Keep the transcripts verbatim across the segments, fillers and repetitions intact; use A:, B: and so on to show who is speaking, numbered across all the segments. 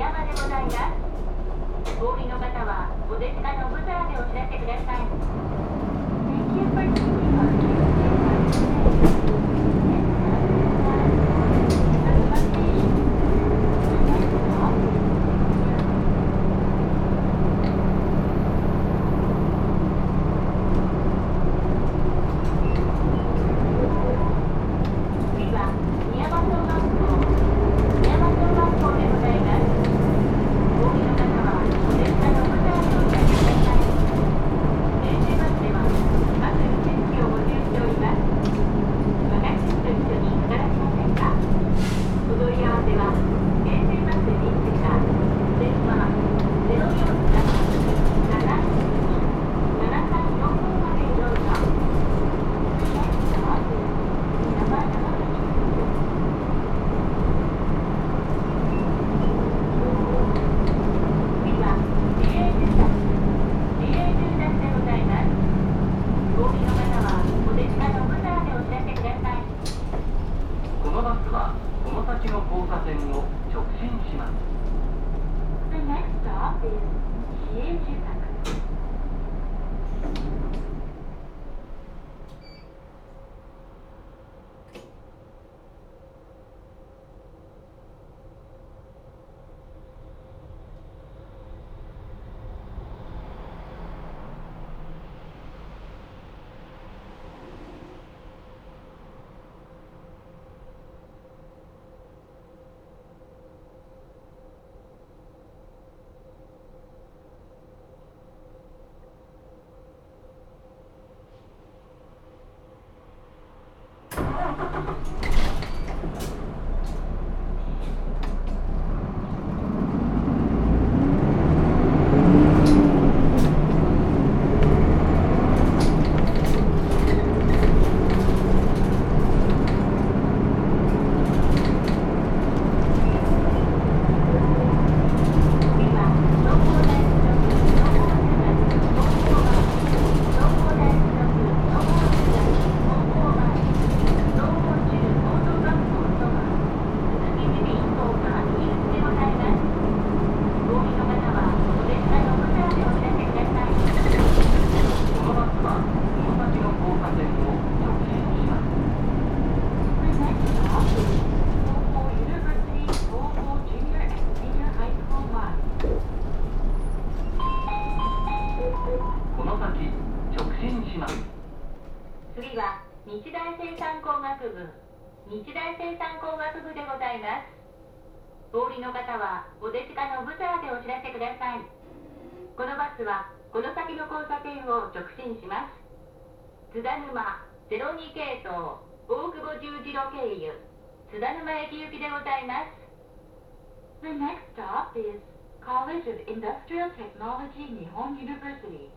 A: 様でございます。お降りの方はお出近のブザーでお知らせください。Thank you for taking our津田沼ゼロに系統大久保十字路経由津田沼駅行きでございます。The next stop is College of Industrial Technology Nihon University.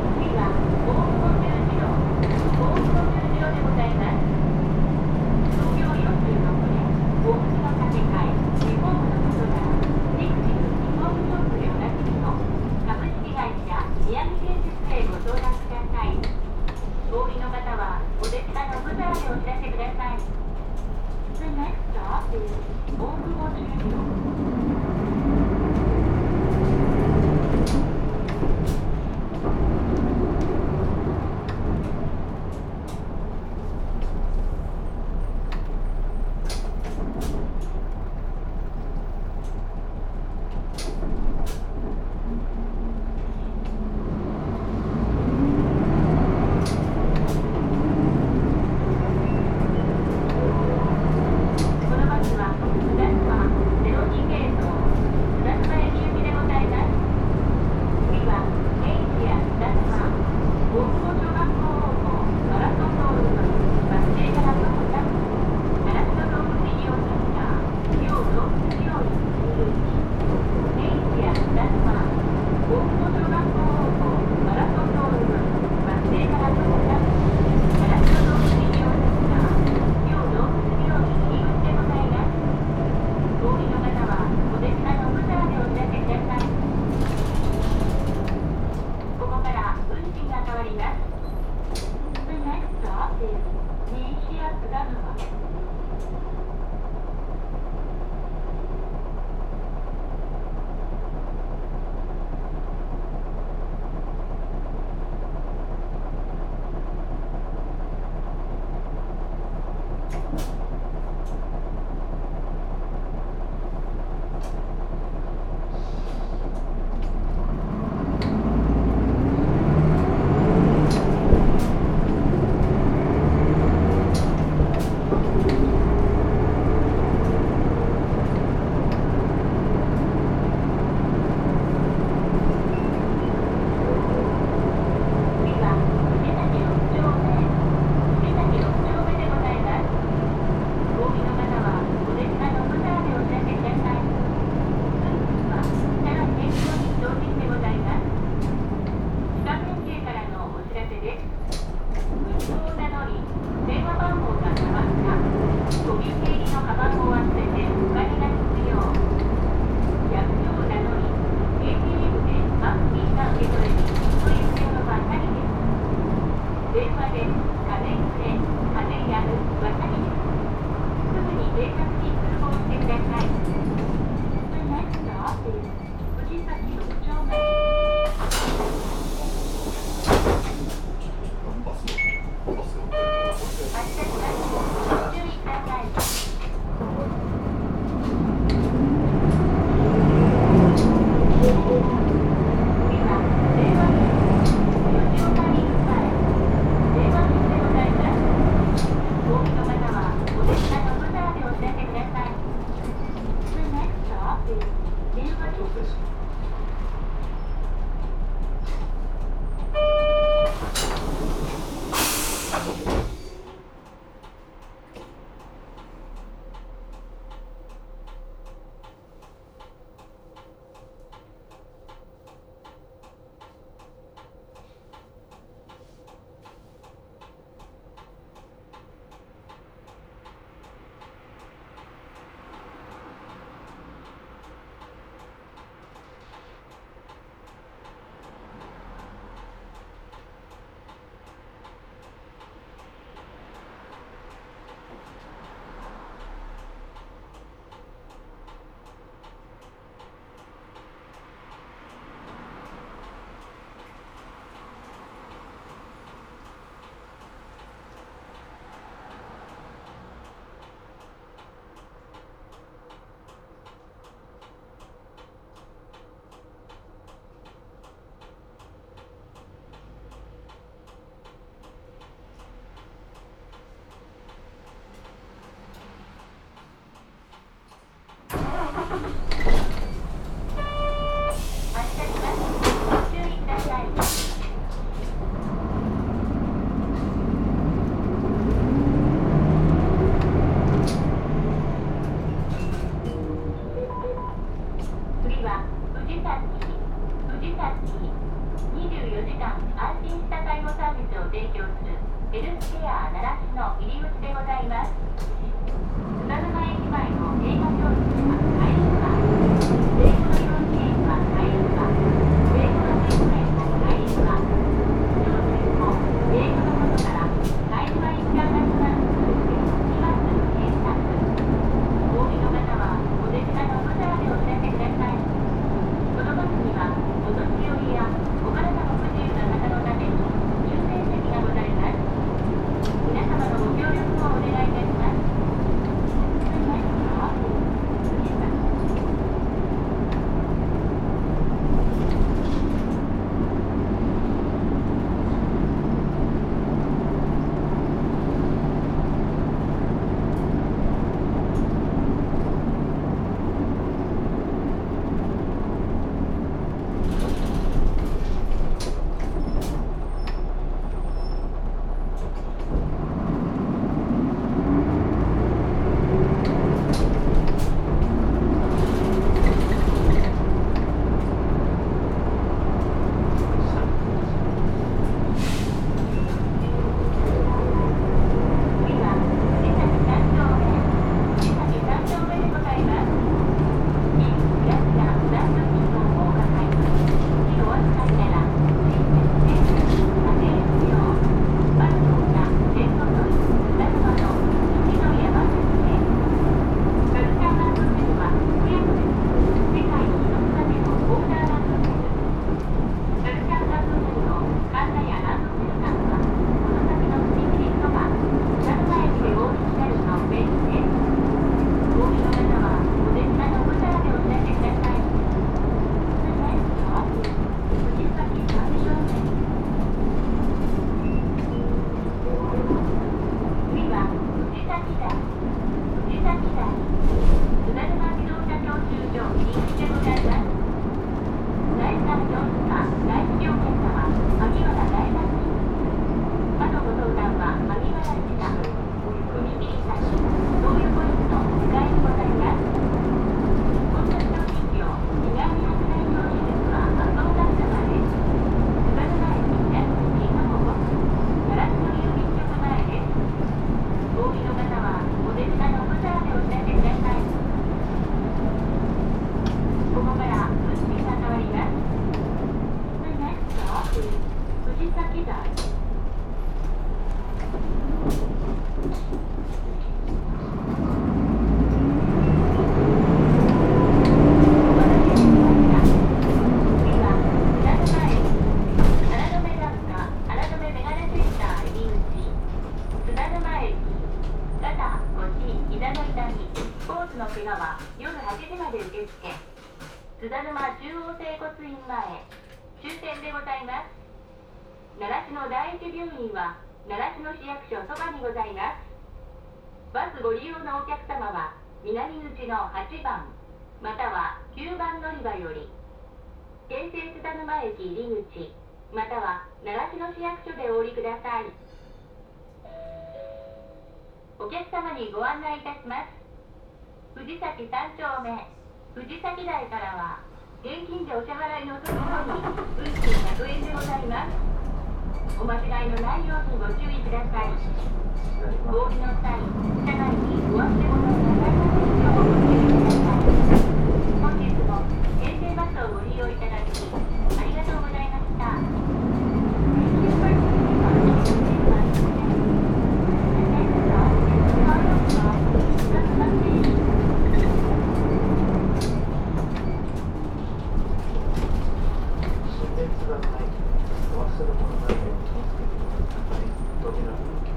A: 大久保十字路でございます。
B: 子です。
A: 津田沼中央整骨院前終点でございます。奈良市の第一病院は奈良市の市役所そばにございます。バスご利用のお客様は南口のはちばん、 またはきゅうばん乗り場より、京成津田沼駅入口、または習志野市役所でお降りください。お客様にご案内いたします。藤崎さん丁目、藤崎台からは、現金でお支払いの時のみ、運賃ひゃくえんでございます。お間違いのないようにご注意ください。お降りの際、車内にお忘れ物をなさいませんようご注意ください。本日も京成バスをご利用いただき、ありがとうございました。Thank you for taking our K-State bus today. The next stop is Chicago Stop, Tsudanuma Station.
B: 進列がない。お忘れ物ないように気をつけてください。扉の